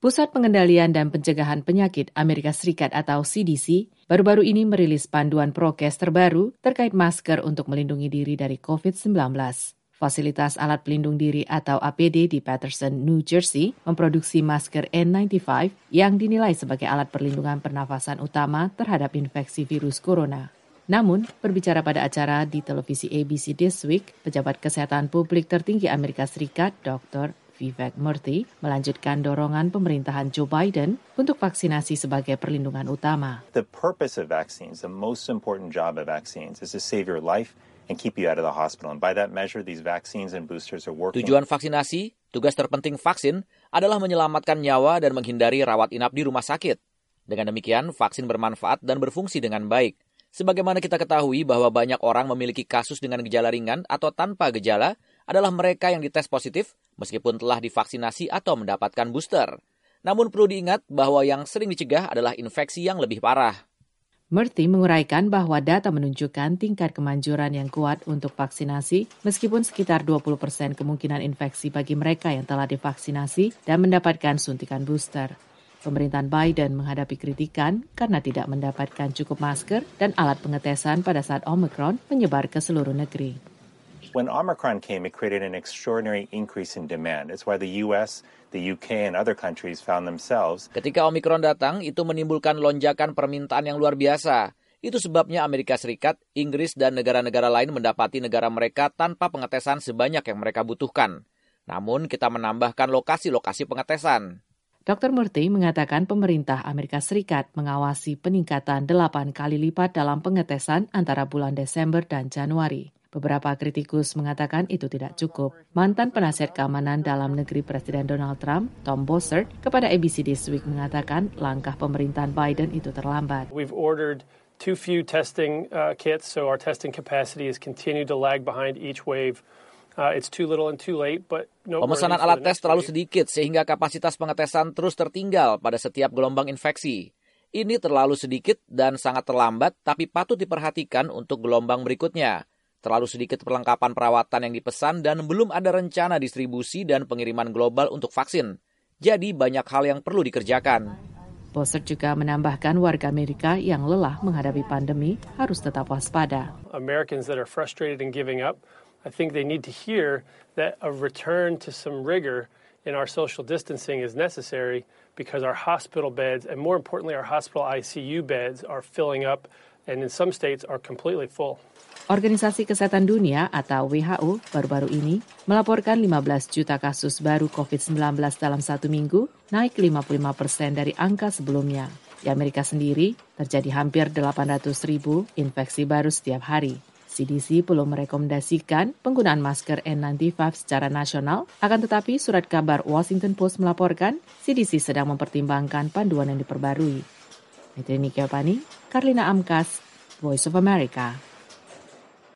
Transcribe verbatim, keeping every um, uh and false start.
Pusat Pengendalian dan Pencegahan Penyakit Amerika Serikat atau C D C baru-baru ini merilis panduan prokes terbaru terkait masker untuk melindungi diri dari covid sembilan belas. Fasilitas alat pelindung diri atau A P D di Paterson, New Jersey memproduksi masker N sembilan puluh lima yang dinilai sebagai alat perlindungan pernafasan utama terhadap infeksi virus corona. Namun, berbicara pada acara di televisi A B C This Week, pejabat kesehatan publik tertinggi Amerika Serikat, Doktor Vivek Murthy, melanjutkan dorongan pemerintahan Joe Biden untuk vaksinasi sebagai perlindungan utama. The purpose of vaccines, the most important job of vaccines is to save your life and keep you out of the hospital. And by that measure, these vaccines and boosters are working. Tujuan vaksinasi, tugas terpenting vaksin adalah menyelamatkan nyawa dan menghindari rawat inap di rumah sakit. Dengan demikian, vaksin bermanfaat dan berfungsi dengan baik. Sebagaimana kita ketahui bahwa banyak orang memiliki kasus dengan gejala ringan atau tanpa gejala adalah mereka yang dites positif meskipun telah divaksinasi atau mendapatkan booster. Namun perlu diingat bahwa yang sering dicegah adalah infeksi yang lebih parah. Murthy menguraikan bahwa data menunjukkan tingkat kemanjuran yang kuat untuk vaksinasi meskipun sekitar dua puluh persen kemungkinan infeksi bagi mereka yang telah divaksinasi dan mendapatkan suntikan booster. Pemerintahan Biden menghadapi kritikan karena tidak mendapatkan cukup masker dan alat pengetesan pada saat Omicron menyebar ke seluruh negeri. When Omicron came, it created an extraordinary increase in demand. It's why the U S, the U K, and other countries found themselves. Ketika Omicron datang, itu menimbulkan lonjakan permintaan yang luar biasa. Itu sebabnya Amerika Serikat, Inggris, dan negara-negara lain mendapati negara mereka tanpa pengetesan sebanyak yang mereka butuhkan. Namun, kita menambahkan lokasi-lokasi pengetesan. Doktor Murthy mengatakan pemerintah Amerika Serikat mengawasi peningkatan delapan kali lipat dalam pengetesan antara bulan Desember dan Januari. Beberapa kritikus mengatakan itu tidak cukup. Mantan penasihat keamanan dalam negeri Presiden Donald Trump, Tom Bossert, kepada A B C This Week mengatakan langkah pemerintahan Biden itu terlambat. We've ordered too few testing uh, kits, so our testing capacity has continued to lag behind each wave. Uh, it's too little and too late, but no. Pemesanan alat tes terlalu sedikit sehingga kapasitas pengetesan terus tertinggal pada setiap gelombang infeksi. Ini terlalu sedikit dan sangat terlambat, tapi patut diperhatikan untuk gelombang berikutnya. Terlalu sedikit perlengkapan perawatan yang dipesan dan belum ada rencana distribusi dan pengiriman global untuk vaksin. Jadi banyak hal yang perlu dikerjakan. Bossert juga menambahkan warga Amerika yang lelah menghadapi pandemi harus tetap waspada. Americans that are frustrated and giving up, I think they need to hear that a return to some rigor in our social distancing is necessary because our hospital beds, and more importantly our hospital I C U beds, are filling up and in some states are completely full. Organisasi Kesehatan Dunia atau W H O baru-baru ini melaporkan lima belas juta kasus baru covid sembilan belas dalam satu minggu, naik lima puluh lima persen dari angka sebelumnya. Di Amerika sendiri, terjadi hampir delapan ratus ribu infeksi baru setiap hari. C D C belum merekomendasikan penggunaan masker N sembilan puluh lima secara nasional, akan tetapi surat kabar Washington Post melaporkan C D C sedang mempertimbangkan panduan yang diperbarui. Mitri Nikiopani, Karlina Amkas, Voice of America.